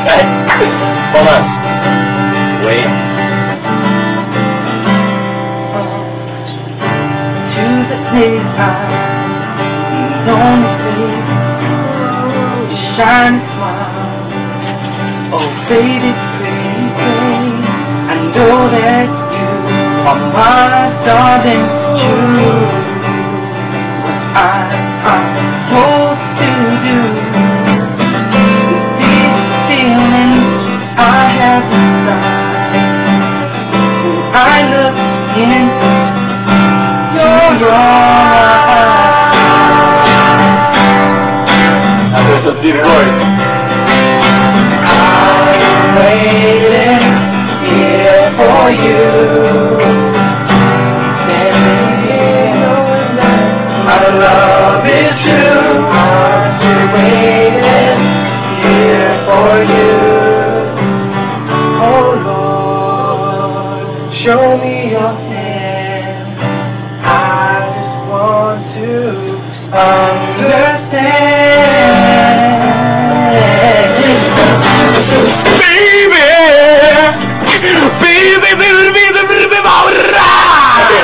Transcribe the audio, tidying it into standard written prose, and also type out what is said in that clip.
Hold on. Wait. To the day I only face your shiny smile. Oh baby, pretty face, I know that you are my darling. True, what I'm supposed to do. These feelings I have inside, when I look into your eyes. Now there's some deep voice. I'm waiting here for you. Standing here knowing that our love is true. I'm waiting here for you. Oh Lord, show me your hand. I just want to